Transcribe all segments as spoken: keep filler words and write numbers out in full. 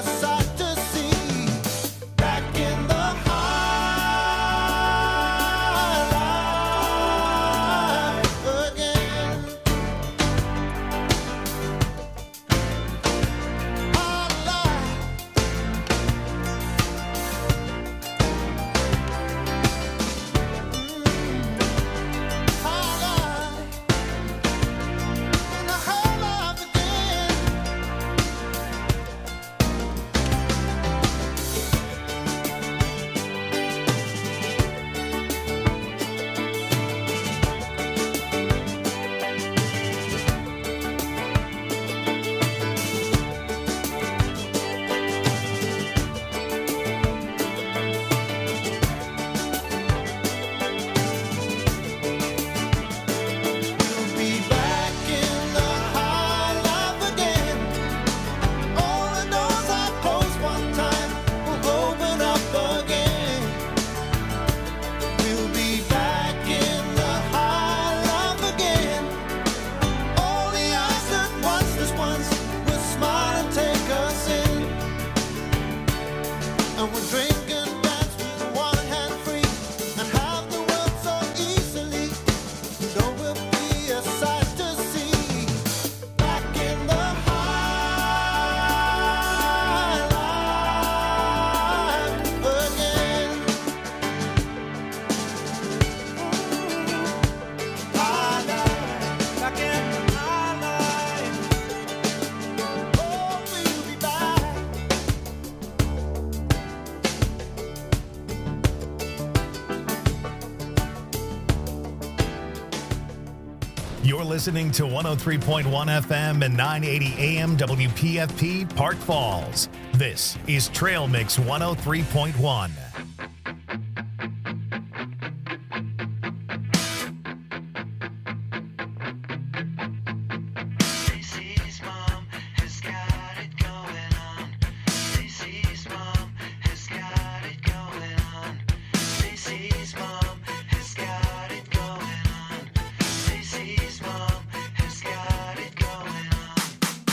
You're listening to one oh three point one F M and nine eighty A M W P F P Park Falls. This is Trail Mix one oh three point one.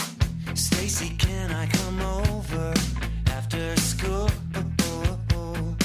Stacy, can I come over after school?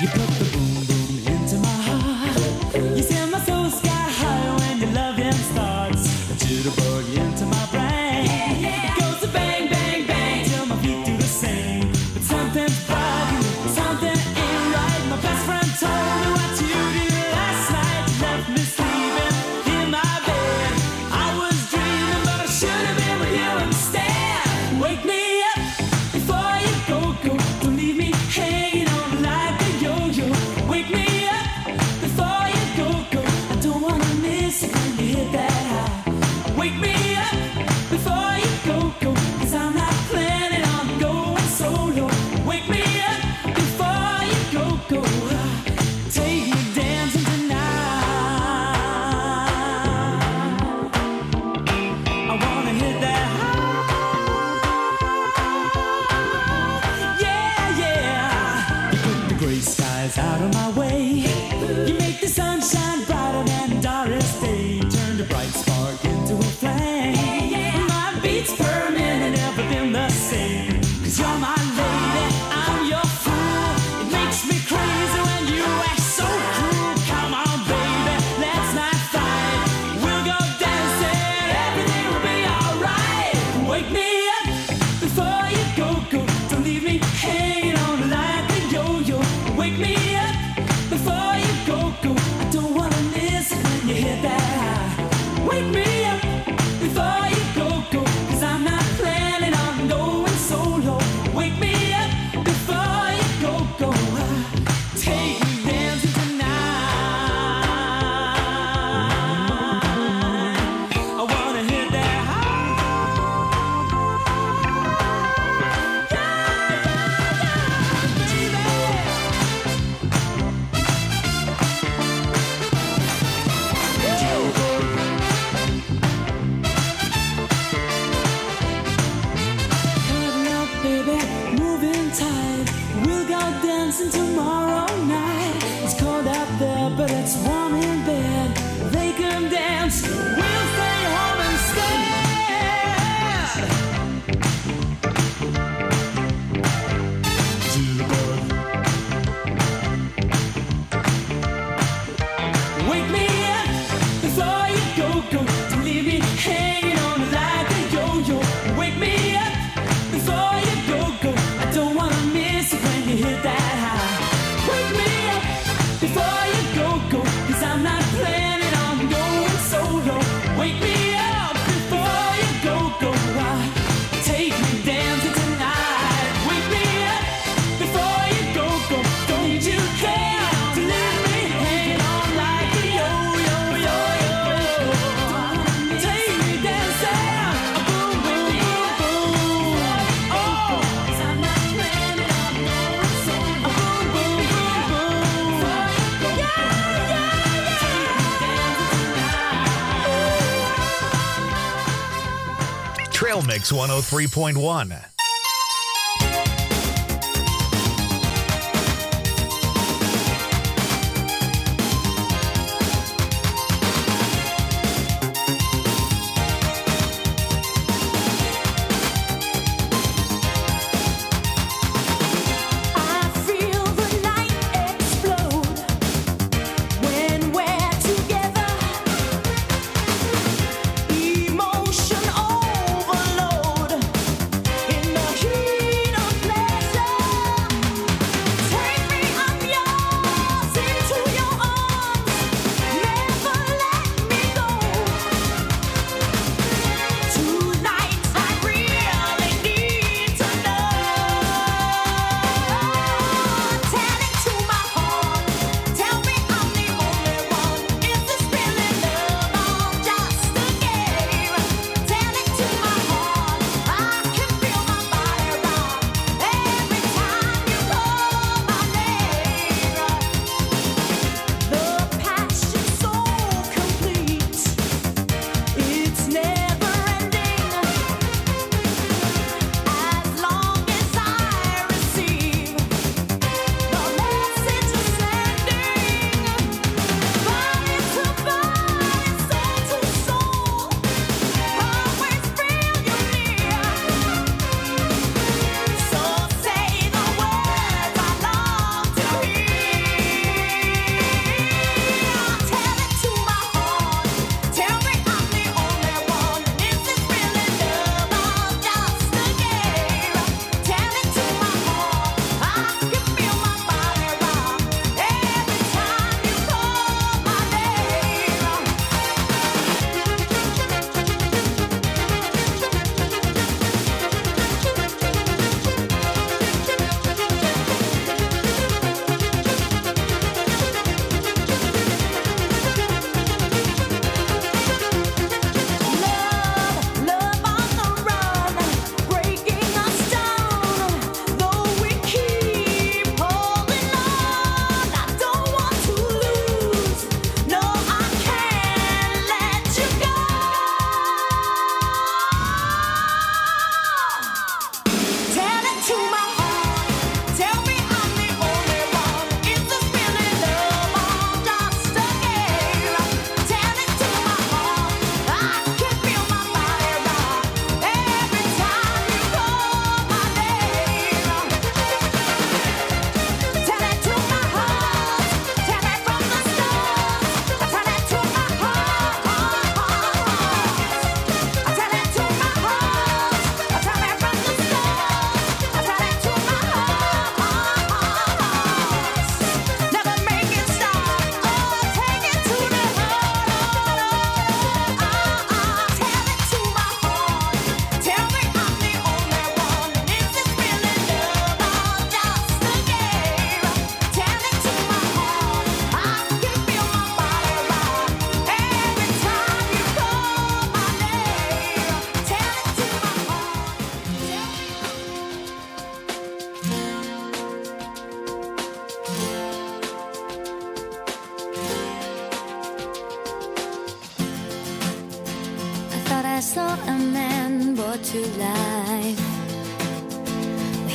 Trail Mix one oh three point one. Emotion overload in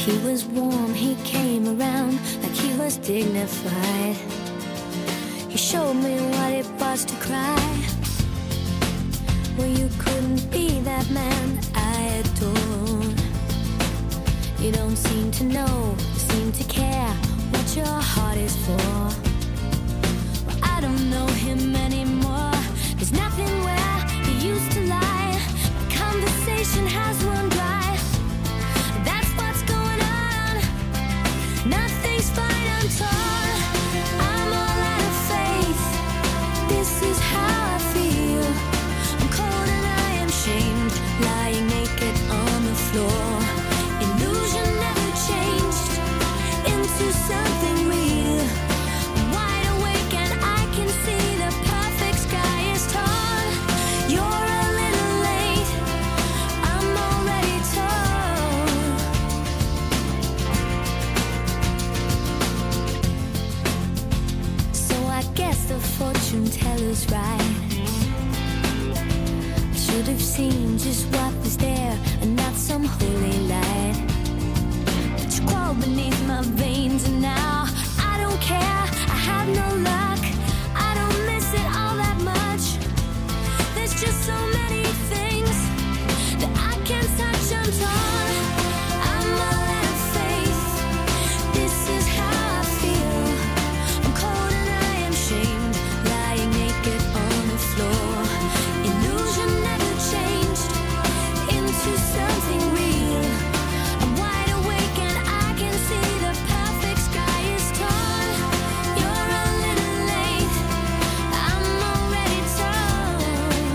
He was warm, he came around like he was dignified. He showed me what it was to cry. Well, you couldn't be that man I adored. You don't seem to know, seem to care what your heart is for. Well, I don't know him anymore. There's nothing where he used to lie. The conversation has run dry. That's what's going on. Nothing's fine, I'm torn. I'm all out of faith. This is how I feel. I'm cold and I am shamed, lying naked on the floor. Illusion never changed into something real. I'm wide awake and I can see the perfect sky is torn. You're a little late, I'm already torn. So I guess the fortune teller's right. I should have seen just what was there and not some holy light. But you crawled beneath my veins and now I don't care. I have no luck. I don't miss it all that much. There's just so many things that I can't touch. I'm torn. I'm all out of faith. This is how I feel. I'm cold and I am shamed, lying naked on the floor. Illusion never changed into something real. I'm wide awake and I can see the perfect sky is torn. You're a little late, I'm already torn.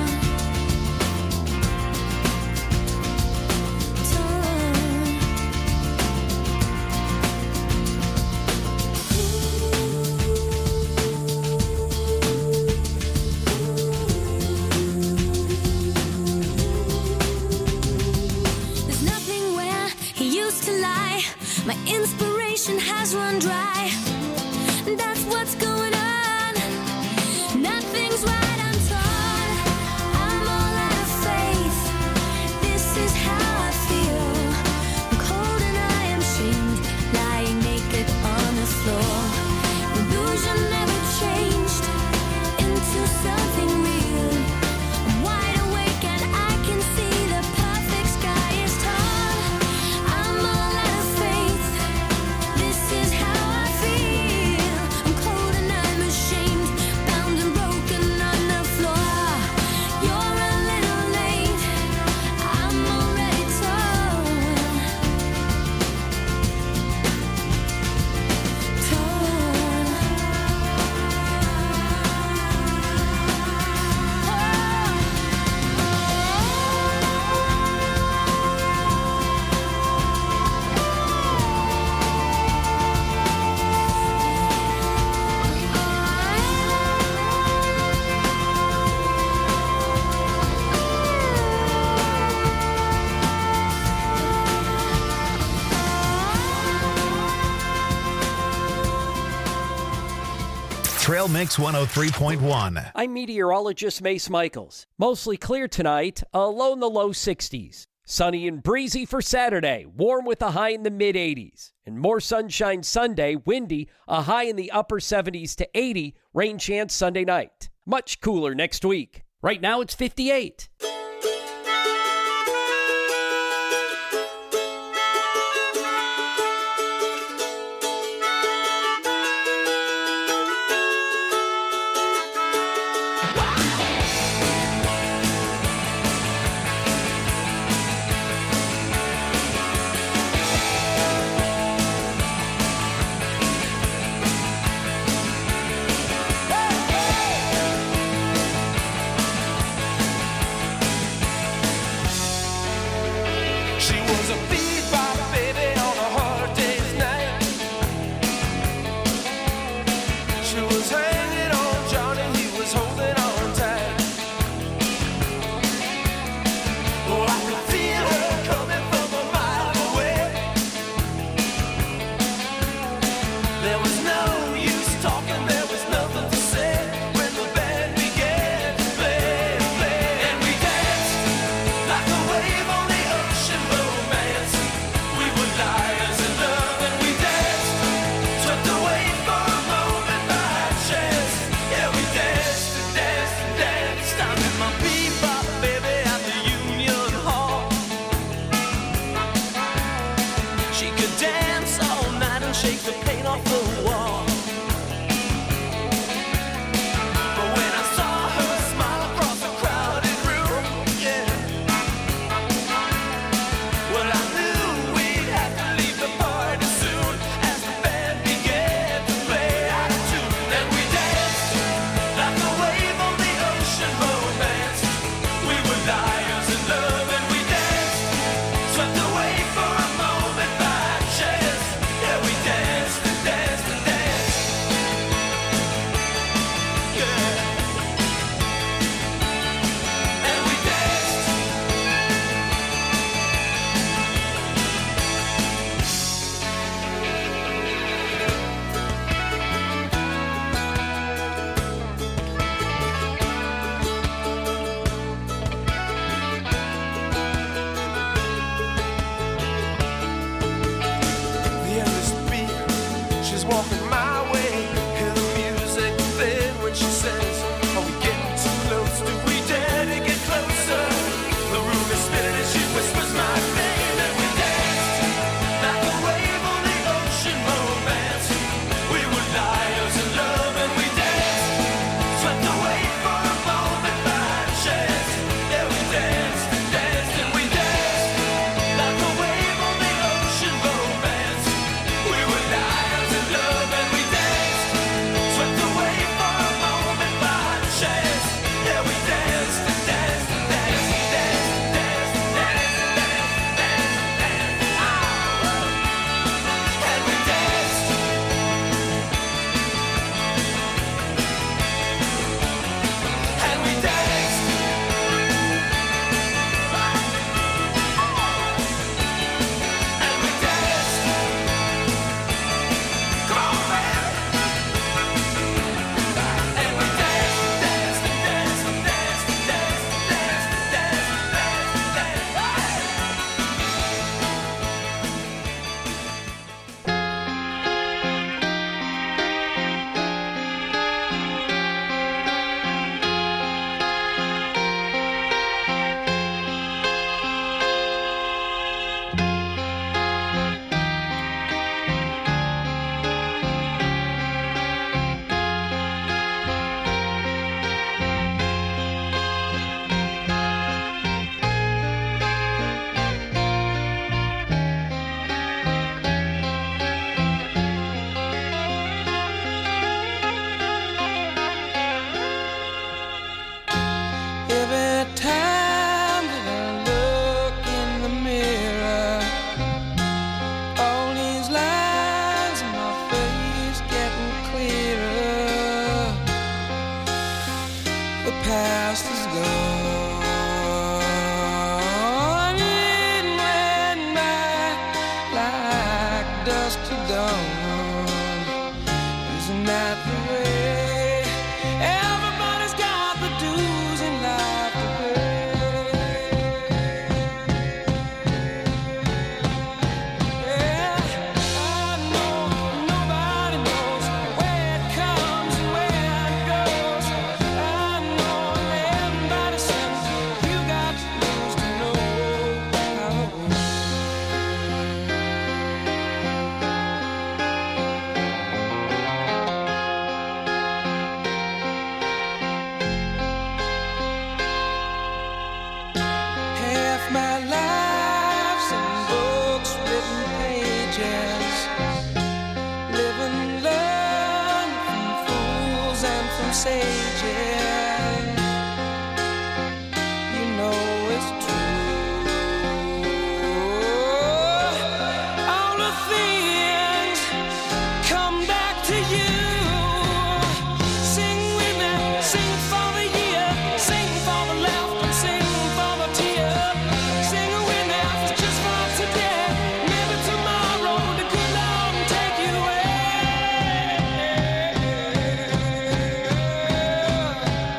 There's nothing where he used to lie. My inspiration has run dry. That's what's going on. Nothing's right, I'm torn. I'm all out of faith. This is how I feel. I'm cold and I am shamed, lying naked on the floor. Illusion never changed into something real. I'm wide awake and I can see the perfect sky is torn. I'm all out of faith. This is how I feel. I'm cold and I'm ashamed, bound and broken on the floor. You're a little late, I'm already torn. Trail Mix one oh three point one. I'm meteorologist Mace Michaels. Mostly clear tonight, a low in the low sixties. Sunny and breezy for Saturday, warm with a high in the mid eighties. And more sunshine Sunday, windy, a high in the upper seventies to eighty, rain chance Sunday night. Much cooler next week. Right now it's fifty-eight. Like a wave on the ocean, romance. We were liars. my way. Hear the music then when she says, are we getting too close? Do we dare to get closer? The room is spinning as she whispers my name, and we danced like a wave on the ocean. Romance, we were liars in love, and we danced, swept away for a moment by chance. Yeah, we danced and danced and we danced like a wave on the ocean. Romance, we were liars in love, and we danced, swept away for a moment by chance. Yeah, we danced and danced and danced and danced and danced and danced and danced and danced and danced and we danced. And we danced. And we danced. Come on, man. And we danced, danced, and danced, and danced, and danced, and danced, and danced, and danced, and danced. Every time that I look in the mirror, all these lines in my face getting clearer. The past is gone, it went by like dust to dawn. Isn't that the way? Everybody's got the dues in life to pay. Yeah, I know nobody knows where it comes and where it goes. I know everybody says you got to lose to know how it goes. Half my life's in books, written pages, living, learn from fools and from sages. You know it's true. All the things come back to you. Sing with me, sing for the year, sing for the laughter, sing for the tear. Sing with me just for today. Maybe tomorrow the good Lord will take you away.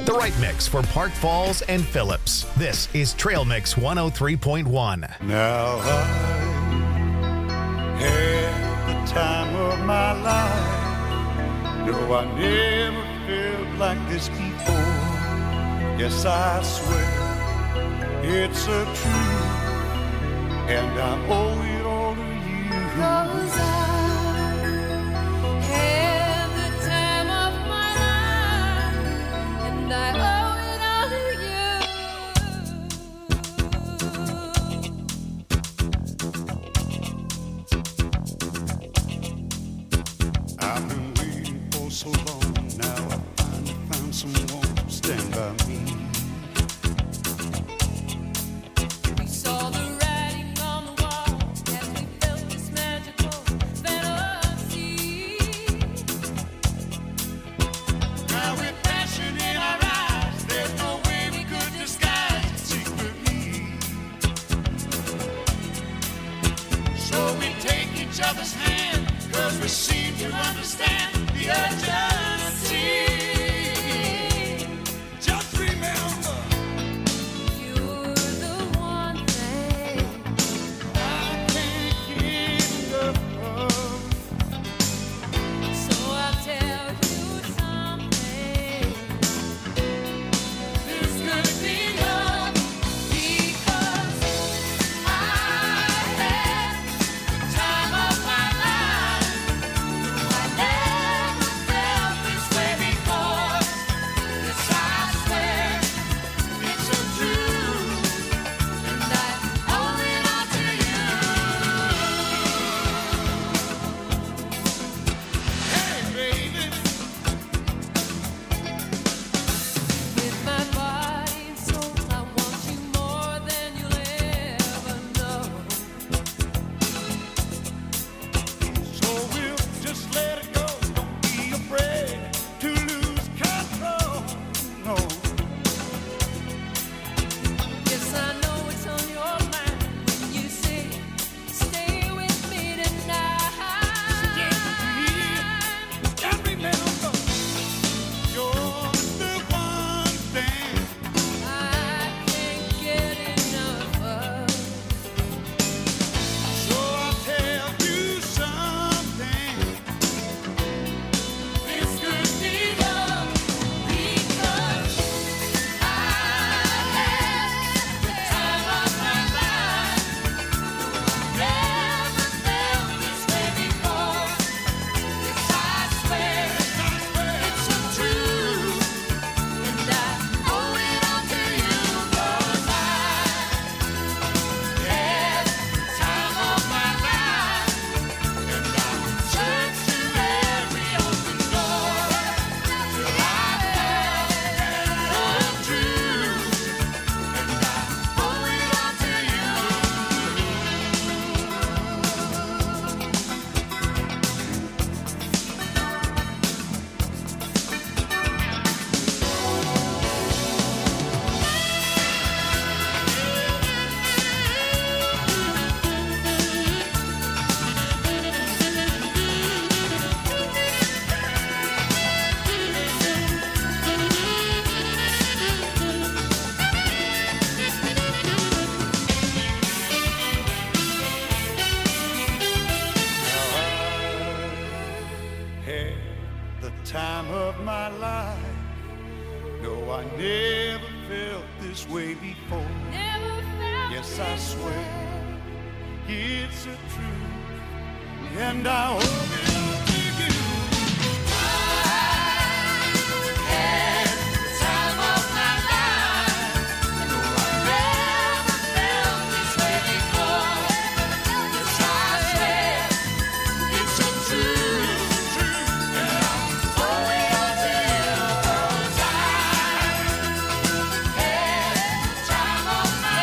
The right mix for Park Falls and Phillips. This is Trail Mix one oh three point one. Now I had the time of my life. No, I never felt like this before. Yes, I swear it's a truth, and I owe it all to you. 'Cause I had the time of my life, and I owe it all to you. I've been waiting for so long. Now I finally found someone to stand by me. We saw the writing on the wall as we felt this magical fantasy. Now with passion in our eyes, there's no way we could disguise it secretly. So we take each other's hand, 'cause we seem to understand the urgency. Just remember, You're the one thing I can't get enough of. So I'll tell you something. This could be love because I had the time of my life. I never felt this way before. Yes, I swear it's so true, and I owe it all to you. Hey, baby, With my body and soul, I want you more than you'll ever know. so we'll just let it go. Don't be afraid to lose control. No. Yes, I know it's on your mind when you say, stay with me tonight. And remember, you're the one thing I can't get enough of. So I'll tell you something. This could be love because I had the time of my life. Never felt this way before. Yes, I swear it's so true, and I owe it all to you. 'Cause I had the time of my life, and I would search through every open door till I found the truth, and I owe it all to you. Had the time of my life. No, I never felt this way before. Never felt Yes, I this swear way. it's a truth, and I owe it all to you. Had the time of my life. No, I never felt this way before. Yes, I swear it's so true, and I owe it all to you. 'Cause I had the time of my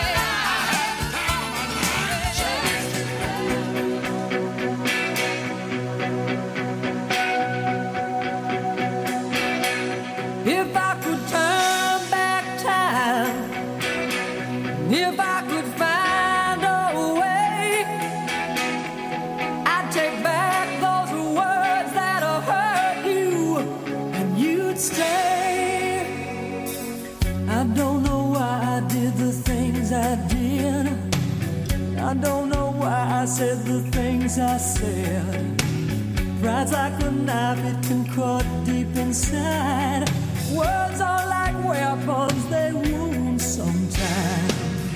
If I could turn back time, if I could find a way, I'd take back those words that have hurt you, and you'd stay. I don't know why I did the things I did. I don't know why I said the things I said. Pride's like a knife, it can cut deep inside. Words are like weapons, they wound sometimes.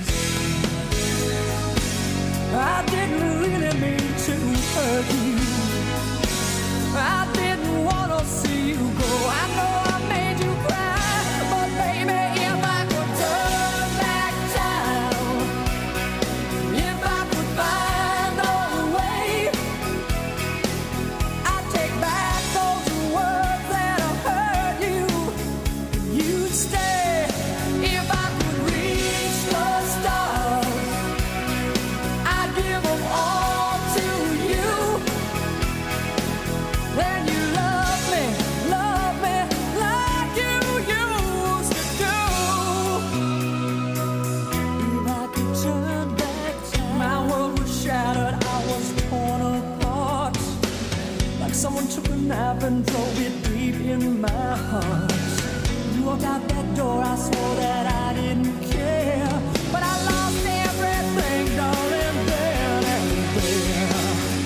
I didn't really mean to hurt you. I didn't want to see you go. I know I made you cry, but baby, if I could turn back time, if I could find a way, I'd take back those words that have hurt you. You'd stay if I could reach the stars. I'd give them all to you. Then you love me, love me like you used to do. If I could turn back time, my world was shattered, I was torn apart. Like someone took a knife and drove it deep in my heart. You walked out that door, I swore that I didn't care. But I lost everything, darling, then and there.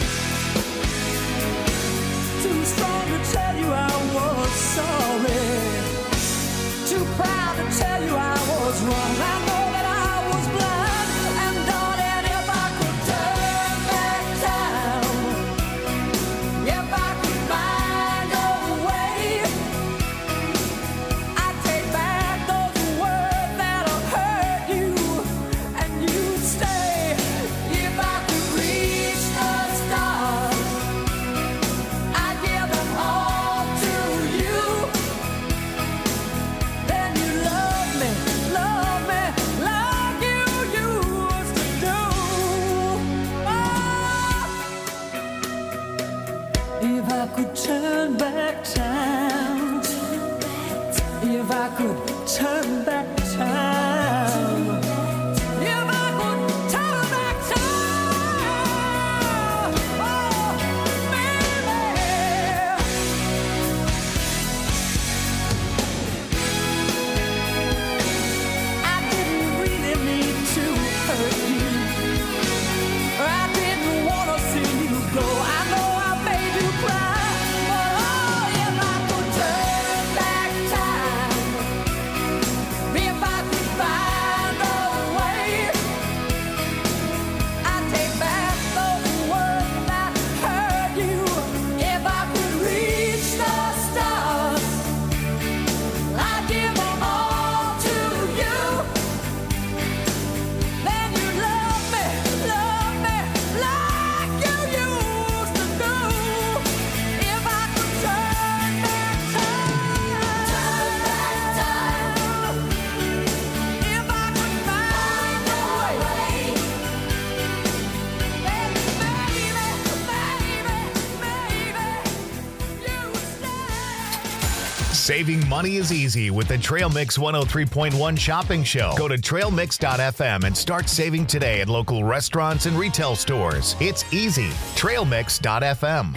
Too strong to tell you I was sorry. Too proud to tell you I was wrong. I know that I was blind. And darling, if I could turn back time, if I could find a way, I'd take back those words that have hurt you, and you'd stay. If I could reach the stars, I'd give them all to you. Then you love me, love me like you used to do. Oh. If I could turn back time, if I could turn back time, if I could turn back time, oh, baby. I didn't really mean to hurt you. I didn't want to see you go. I know I made you cry, but oh, if I could turn back time, if I could find a way, I'd take back those words that hurt you. If I could reach the stars, I'd give them all to you. Then you love me, love me like you used to do. If I could turn back time, turn back time, if I could find a way, then baby, baby, baby, you stay. Saving money is easy with the Trail Mix one oh three point one shopping show. Go to trail mix dot f m and start saving today at local restaurants and retail stores. It's easy. trail mix dot f m.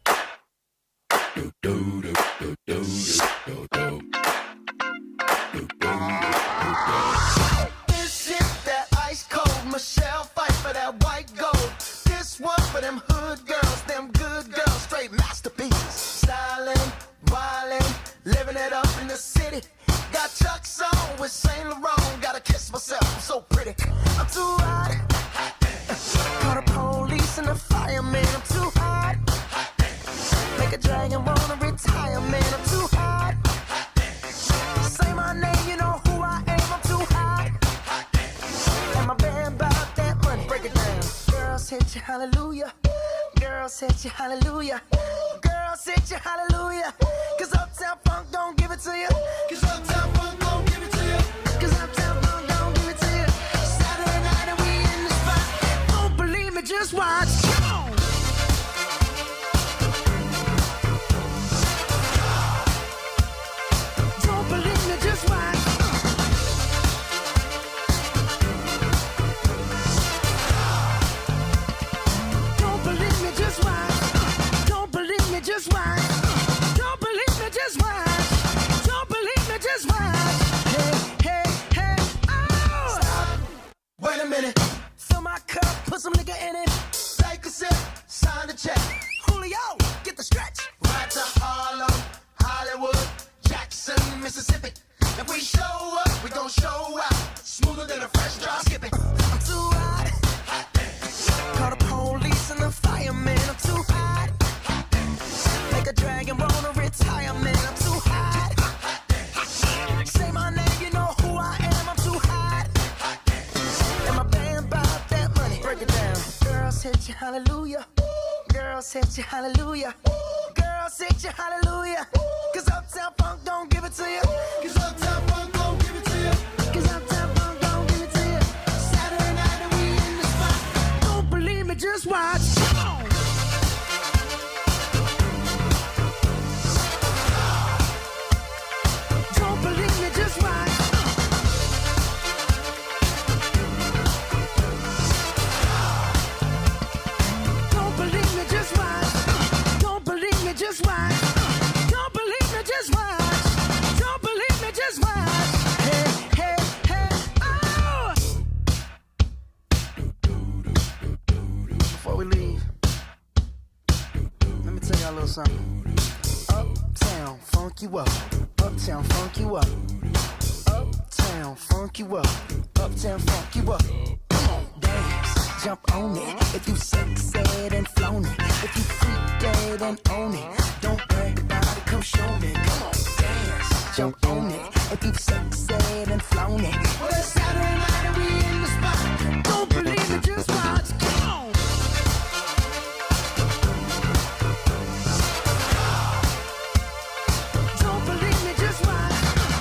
This shit that ice cold. Michelle fight for that white gold. This one for them hood girls, them good girls, straight masterpieces. Styling, wildin', living it up in the city. Got Chuck's on with Saint Laurent. Gotta kiss myself, I'm so pretty. I'm too hot. Call the police and the fireman. I'm too hot. Make a dragon wanna retire, man. I'm too hot. Say my name, you know who I am. I'm too hot. And my band bought that money. Break it down. Girls hit you, hallelujah. Girls hit you, hallelujah. Girls hit you, hallelujah. Cause Uptown Funk don't give it to you. Cause Uptown Funk don't give it to you. Cause Uptown Funk don't give it to you. Saturday night and we in the spot. Don't believe me, just watch. Come on. Don't believe me, just watch. Don't believe me, just watch. Don't believe me, just watch. Don't believe me, just watch. Don't believe Mississippi. If we show up, we gon' show out. Smoother than a fresh drop skipping. I'm too hot. Hot damn. Call the police and the fireman. I'm too hot. Hot damn. Make a dragon wanna retire, man. I'm too hot. Hot damn. Say my name, you know who I am. I'm too hot. Hot damn. And my band bought that money. Break it down. Girls hit you, hallelujah. Girls hit you, hallelujah. Girls hit you, hallelujah. Cause Uptown Funk don't give it to you. Cause Uptown Funk don't give it to you. Cause Uptown Funk don't give it to you. Saturday night and we in the spot. Don't believe me, just watch. Come on. Don't believe me, just watch. Don't believe me, just watch. Don't believe me, just watch. Don't believe me, just watch. Don't believe me, just watch. Hey, hey, hey, oh! Before we leave, let me tell y'all a little something. Uptown, funk you up. Uptown, funk you up. Uptown, funk you up. Uptown, funk you up. Come on, dance, jump on it. If you sexed and flown it. If you freak dead and own it. Don't brag about it, come show me. Come on, dance, jump on it. If you sexed and flown it. Well, it's Saturday night and we in the spot. Don't believe it, just watch. Come on. Don't believe me, just watch.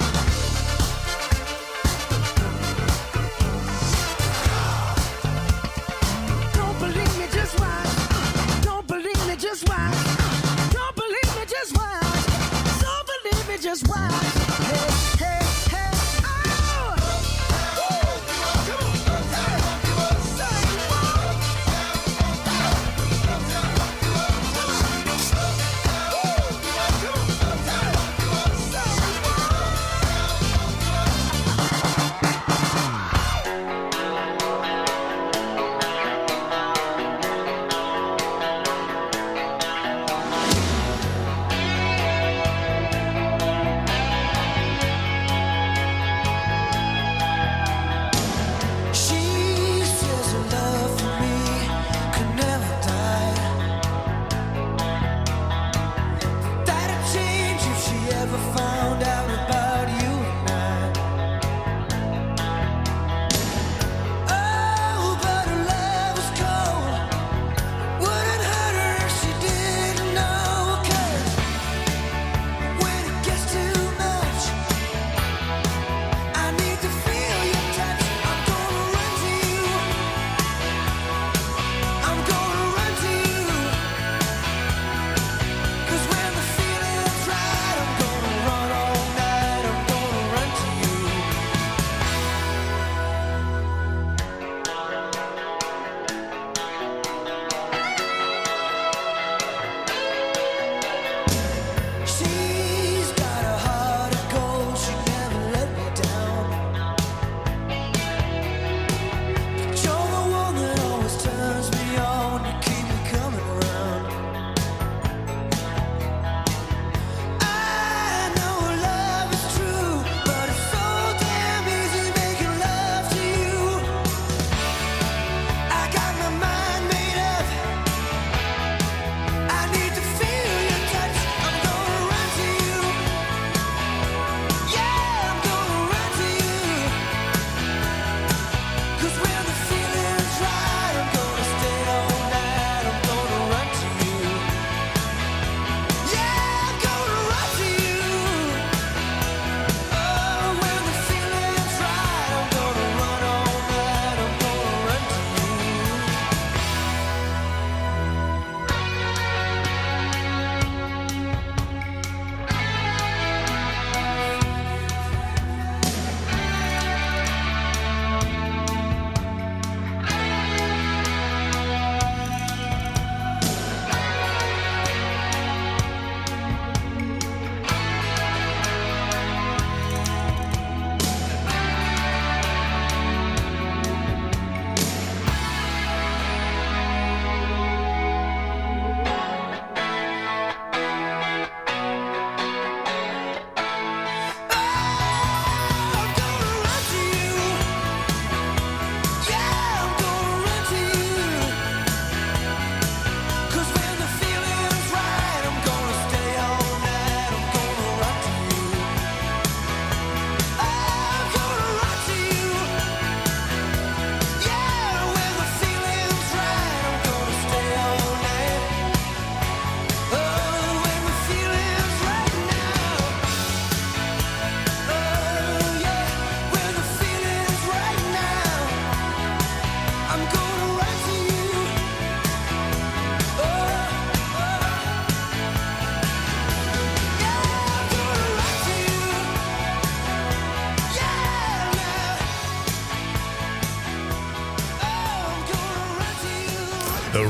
Don't believe me, just watch. Don't believe me, just watch. Don't believe me, just watch. Don't believe me, just watch. Hey, hey, hey, oh! Come on. Say what?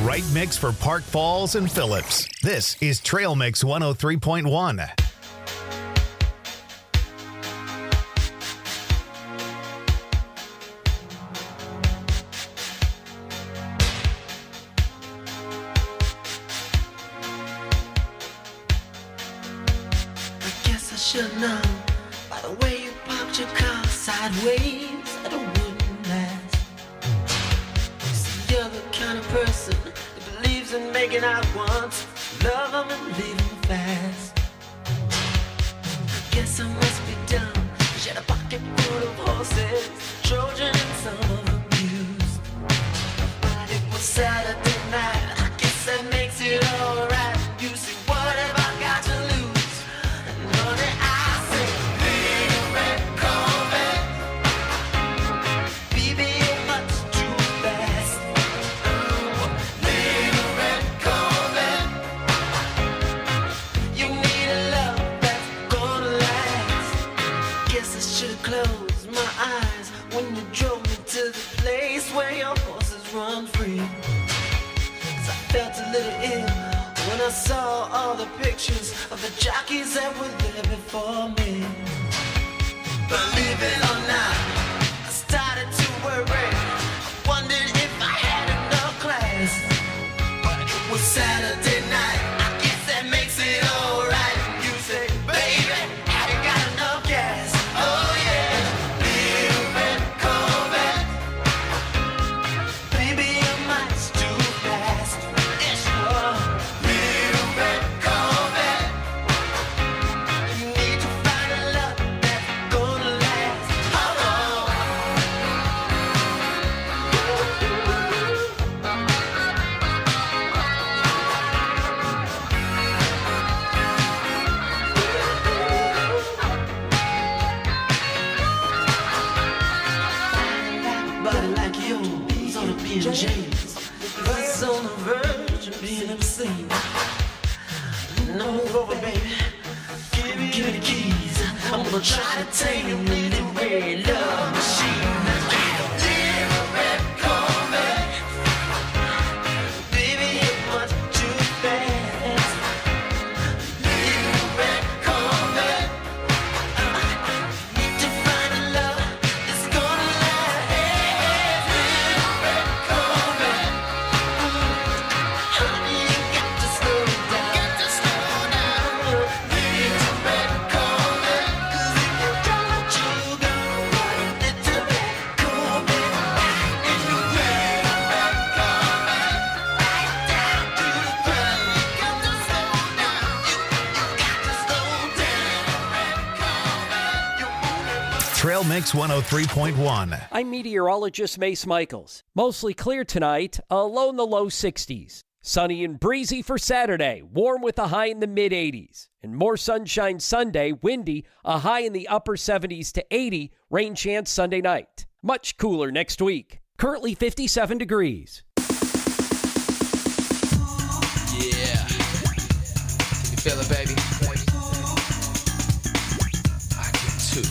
right mix for Park Falls and Phillips. This is Trail Mix one oh three point one. Guess I should know by the way you parked your car sideways that it wouldn't last. You see, you're the kind of person that believes in making out once, love them and leave them fast. I guess I must be dumb. She had a pocket full of horses, Trojan and some of them used. But it was Saturday night. I guess that makes it alright. You see, what have I got to lose? Run free. 'Cause I felt a little ill when I saw all the pictures of the jockeys that were there before me. Believe it or not, I started to worry. I wondered if I had enough class. But it was Saturday night. I guess that makes it alright. You say, baby, have you got enough gas? Oh yeah, little red Corvette. Baby, your mind's too fast. Yes, you are. Little red Corvette. You need to find a love that's gonna last. Oh, body like yours on a P and J's. That's on the verge of being obscene. No, move over, baby. Give me, give me the keys. I'm gonna try to tame your little red love machine. Little red Corvette. Baby, you're much too fast. Little red Corvette. Need to find a love that's gonna last. Little red Corvette. Honey, you got to slow down. Got to slow down. Little red Corvette. 'Cause if you don't, you go. Little red Corvette. And you red red Corvette. Right down to the ground. You got to slow down. You, you got to slow down. Red Corvette. You wanna Trail Mix one oh three point one. I'm meteorologist Mace Michaels. Mostly clear tonight, a low in the low sixties. Sunny and breezy for Saturday, warm with a high in the mid eighties. And more sunshine Sunday, windy, a high in the upper seventies to eighty, rain chance Sunday night. Much cooler next week. Currently fifty-seven degrees. Yeah. Can you feel it, baby? I can too.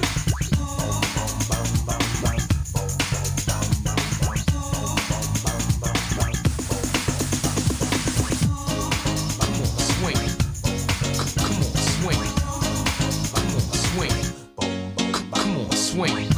Come on, swing it. C- Come on, swing it. Come on, swing it. C- Come on, swing it.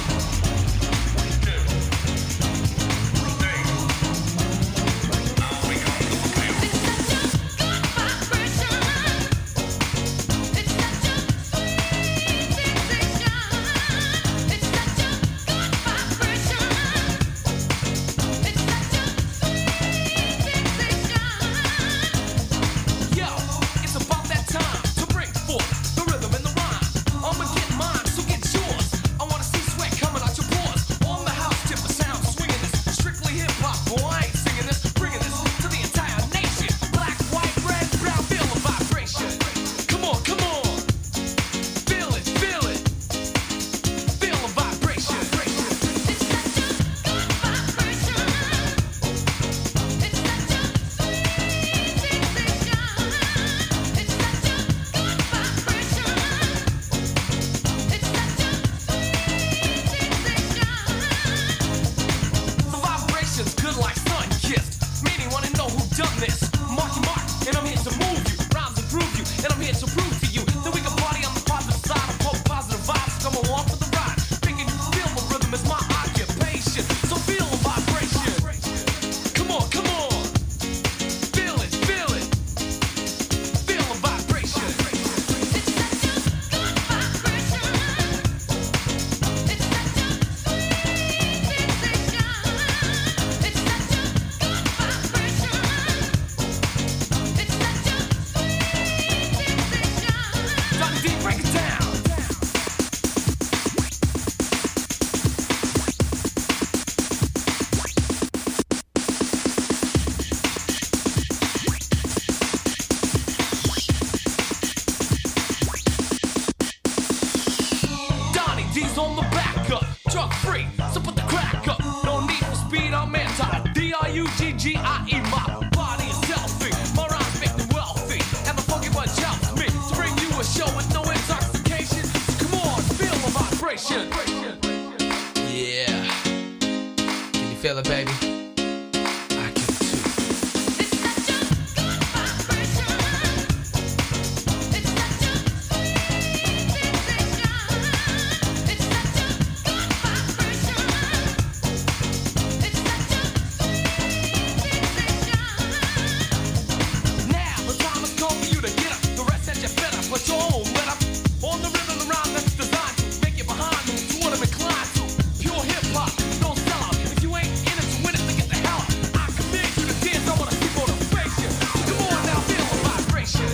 Yo, it's about that time to bring forth the rhythm and the rhyme. I'ma get mine, so get yours. I wanna U G G I E. My body is selfie, my rhymes make me wealthy, and the funky bunch helps me to bring you a show with no intoxication. Come on, feel the vibration. Yeah, can you feel it, baby? I can too. It's such a good vibration. It's such a sweet sensation. It's such a good vibration. It's such a sweet sensation. Now the time has come for you to get up. The rest that you better put your own let up on the rhythm around that's designed to make you behind them to what I'm inclined to. Pure hip hop, don't sell out. If you ain't in it to win it, then get the hell out. I command you to dance. I wanna see motivation. Come on now, feel the vibration.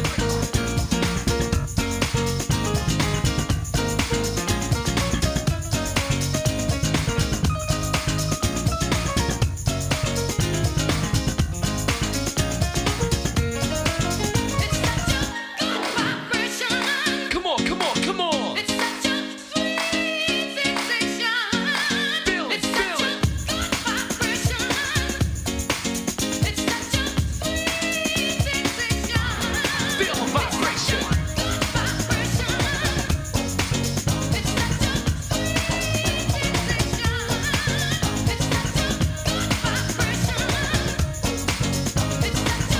It's such a good vibration. Come on, come on, come on. It's such a sweet sensation. Feel it, It's feel such a it. good vibration. It's such a sweet sensation. Feel the vibration. Good vibration. It's such a sweet sensation. It's such a good vibration. It's such a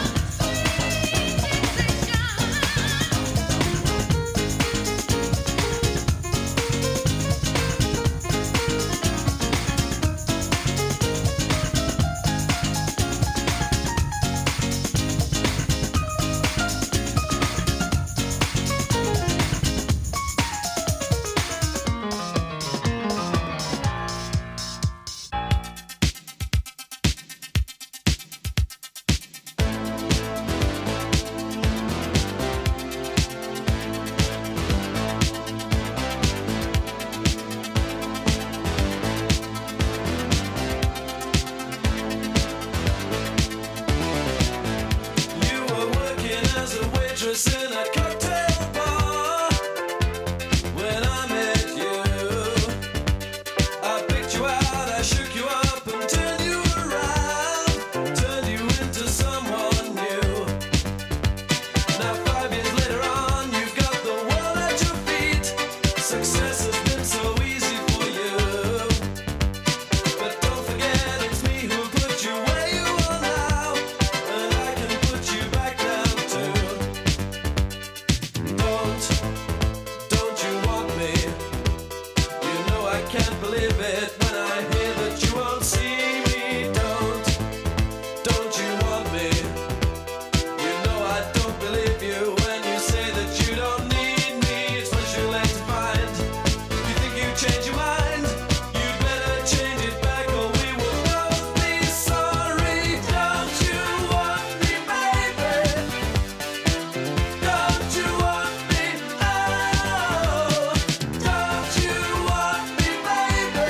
You were working as a waitress in a cocktail bar when I met you. I picked you out, I shook you up and turned you around, turned you into someone new. Now five years later on, you've got the world at your feet. Success has been so easy for you. But don't forget it's me who put you where you are now, and I can put you back down too. Don't, don't you want me? You know I can't believe it when I hear that you won't see me. Don't, don't you want me? You know I don't believe you when you say that you don't need me. It's much too late to find. You think you change your mind? You'd better change it back or we will both be sorry. Don't you want me, baby? Don't you want me? Oh, don't you want me, baby?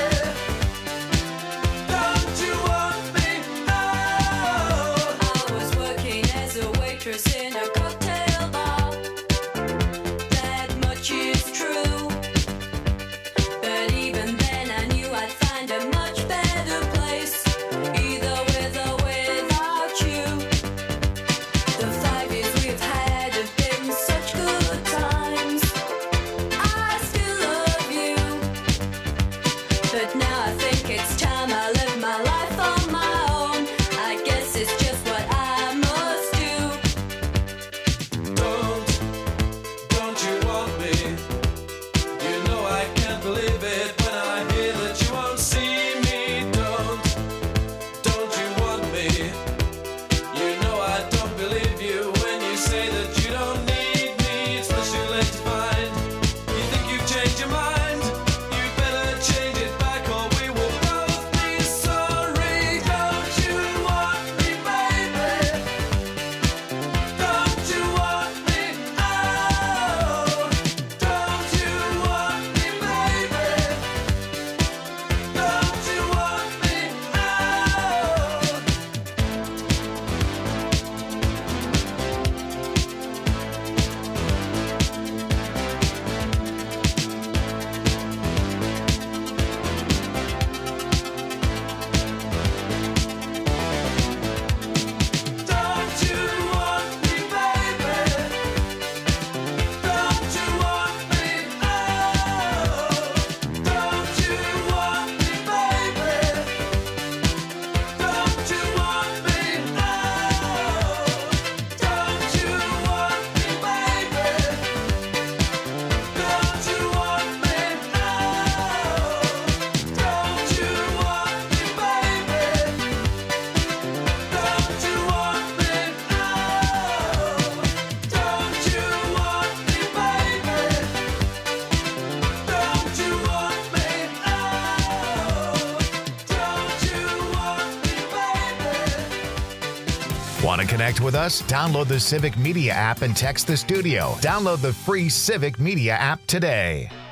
Don't you want me? Oh. I was working as a waitress in a cocktail bar. That much is true. But even then I knew I'd find a much better place, either with or without you. The five years we've had have been such good times. I still love you. But now I think it's time I live my life on my own. I guess it's just what I must do. Don't, don't you want me? You know I can't believe it when I hear that you won't see me. Don't, don't you want me? You know I don't believe you when you say that you don't need me. It's much too late to find. You think you've changed your mind? You'd better change it back or we will both be sorry. Don't you want me, baby? Don't you want me? Oh, don't you want me, baby? Want to connect with us? Download the Civic Media app and text the studio. Download the free Civic Media app today.